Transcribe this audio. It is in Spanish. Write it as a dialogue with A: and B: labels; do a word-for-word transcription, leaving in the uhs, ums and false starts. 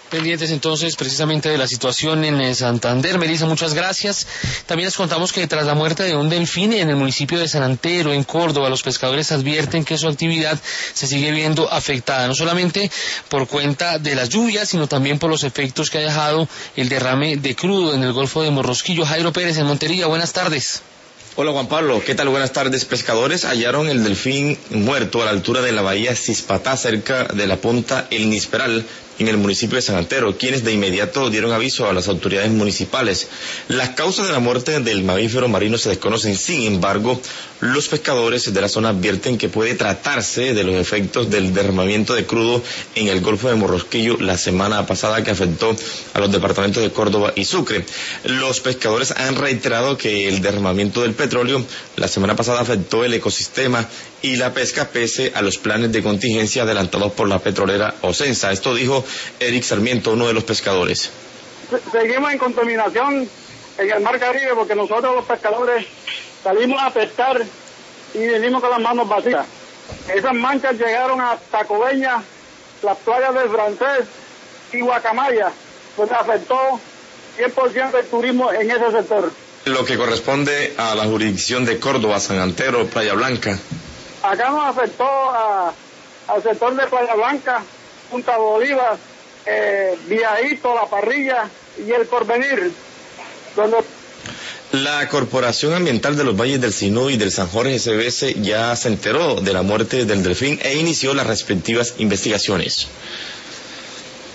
A: Pendientes entonces precisamente de la situación en Santander. Melissa, muchas gracias. También les contamos que tras la muerte de un delfín en el municipio de San Antero, en Córdoba, los pescadores advierten que su actividad se sigue viendo afectada, no solamente por cuenta de las lluvias, sino también por los efectos que ha dejado el derrame de crudo en el Golfo de Morrosquillo. Jairo Pérez, en Montería, buenas tardes.
B: Hola Juan Pablo, ¿qué tal? Buenas tardes. Pescadores hallaron el delfín muerto a la altura de la bahía Cispatá, cerca de la punta El Nisperal, en el municipio de San Antero, quienes de inmediato dieron aviso a las autoridades municipales. Las causas de la muerte del mamífero marino se desconocen, sin embargo, los pescadores de la zona advierten que puede tratarse de los efectos del derramamiento de crudo en el Golfo de Morrosquillo la semana pasada, que afectó a los departamentos de Córdoba y Sucre. Los pescadores han reiterado que el derramamiento del petróleo la semana pasada afectó el ecosistema y la pesca pese a los planes de contingencia adelantados por la petrolera Ocensa. Esto dijo Eric Sarmiento, uno de los pescadores.
C: Seguimos en contaminación en el Mar Caribe porque nosotros los pescadores salimos a pescar y venimos con las manos vacías. Esas manchas llegaron hasta Coveñas, las playas del Francés y Guacamaya, pues afectó cien por ciento el turismo en ese sector.
B: Lo que corresponde a la jurisdicción de Córdoba, San Antero, Playa Blanca.
C: Acá nos afectó a, al sector de Playa Blanca, Punta Bolívar, eh, Viajito, La Parrilla y El Porvenir, donde...
B: La Corporación Ambiental de los Valles del Sinú y del San Jorge S B S ya se enteró de la muerte del delfín e inició las respectivas investigaciones.